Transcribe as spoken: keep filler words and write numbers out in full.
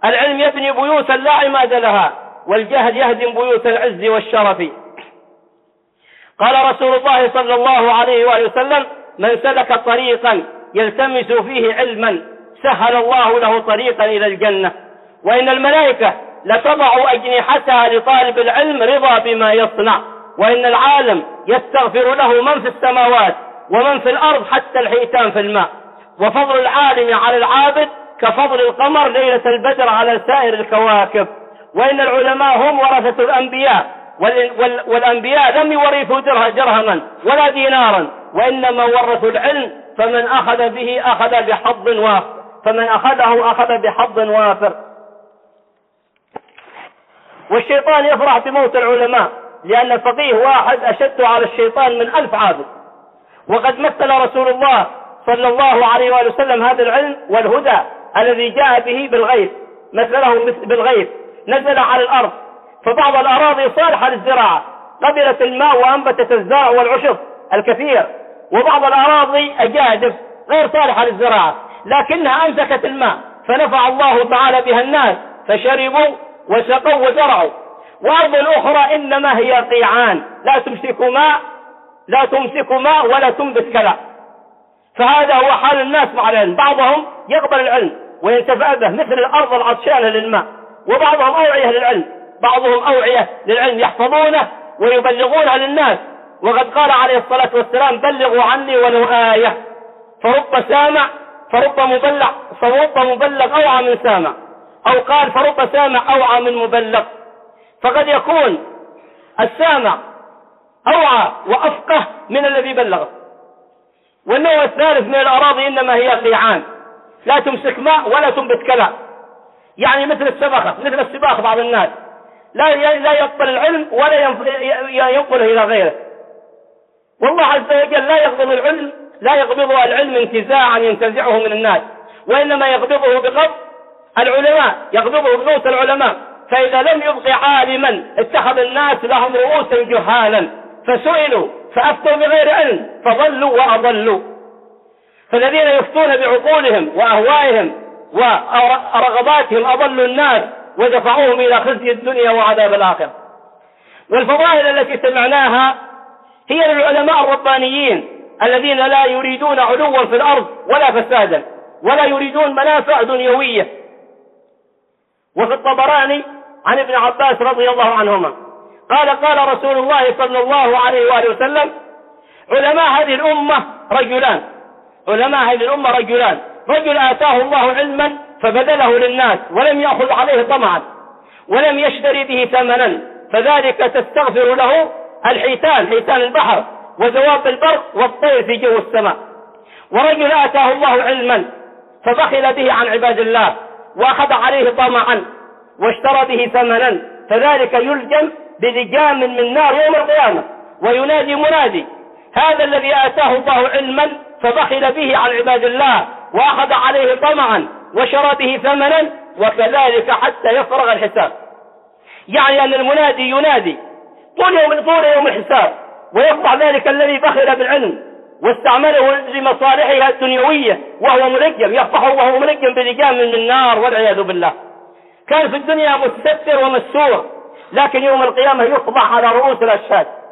العلم يبني بيوتا لا عماد لها، والجهل يهدم بيوت العز والشرف. قال رسول الله صلى الله عليه وآله وسلم: من سلك طريقا يلتمس فيه علما سهل الله له طريقا إلى الجنة. وإن الملائكة لتضع أجنحتها لطالب العلم رضا بما يصنع، وإن العالم يستغفر له من في السماوات ومن في الأرض حتى الحيتان في الماء. وفضل العالم على العابد كفضل القمر ليلة البدر على سائر الكواكب. وإن العلماء هم ورثة الأنبياء، والأنبياء لم يورثوا درهما ولا دينارا، وإنما ورثوا العلم، فمن أخذ به أخذ بحظ وافر فمن أخذه أخذ بحظ وافر. والشيطان يفرح بموت العلماء، لأن الفقيه واحد أشد على الشيطان من ألف عابد. وقد مثل رسول الله صلى الله عليه وآله وسلم هذا العلم والهدى الذي جاء به بالغيث، مثله بالغيث نزل على الأرض، فبعض الأراضي صالحة للزراعة قبلت الماء وأنبتت الزرع والعشب الكثير، وبعض الأراضي أجادب غير صالحة للزراعة لكنها أمسكت الماء فنفع الله تعالى بها الناس فشربوا وسقوا وزرعوا. وأرض أخرى إنما هي قيعان لا تمسك ماء لا تمسك ماء ولا تنبت كلى. فهذا هو حال الناس مع العلم، بعضهم يقبل العلم وينتفع به مثل الأرض العطشانة للماء، وبعضهم أوعية للعلم بعضهم أوعية للعلم يحفظونه ويبلغونه للناس. وقد قال عليه الصلاة والسلام: بلغوا عني ولو آية. فرب سامع فرب مبلغ فرب مبلغ أوعى من سامع، أو قال فرب سامع أوعى من مبلغ. فقد يكون السامع أوعى وأفقه من الذي بلغه. والنوع الثالث من الأراضي إنما هي قيعان لا تمسك ماء ولا تنبت كلى، يعني مثل السبخة مثل السباخ. بعض الناس لا لا يقبل العلم ولا ينقله إلى غيره. والله عز وجل لا يقبض العلم لا يقبضه العلم انتزاعا ينتزعه من الناس، وإنما يقبضه بقبض العلماء، يقبضه بموت العلماء. فإذا لم يبق عالما اتخذ الناس لهم رؤوسا جهالا فسئلوا فأفتوا بغير علم فضلوا وأضلوا. فالذين يفتون بعقولهم وأهوائهم ورغباتهم أضلوا الناس ودفعوهم إلى خزي الدنيا وعذاب الآخرة. والفضائل التي سمعناها هي للعلماء الربانيين الذين لا يريدون علوا في الأرض ولا فسادا ولا يريدون منافع دنيوية. وفي الطبراني عن ابن عباس رضي الله عنهما قال: قال رسول الله صلى الله عليه وآله وسلم: علماء هذه الأمة رجلان علماء هذه الأمة رجلان رجل آتاه الله علما فبذله للناس ولم يأخذ عليه طمعا ولم يشتري به ثمنا، فذلك تستغفر له الحيتان حيتان البحر وذواب البر والطير في جو السماء. ورجل آتاه الله علما فبخل به عن عباد الله وأخذ عليه طمعا واشترى به ثمنا، فذلك يلجم بلجام من نار يوم القيامة. وينادي منادي: هذا الذي آتاه الله علما فبخل به عن عباد الله وأخذ عليه طمعا وشرى به ثمنا، وكذلك حتى يفرغ الحساب. يعني أن المنادي ينادي طول يوم طول يوم الحساب، ويقطع ذلك الذي بخل بالعلم واستعمله لمصالحها الدنيوية وهو ملجم، يقطعه وهو ملجم بلجام من نار والعياذ بالله. كان في الدنيا مستتر ومستور، لكن يوم القيامة يقطع على رؤوس الأشهاد.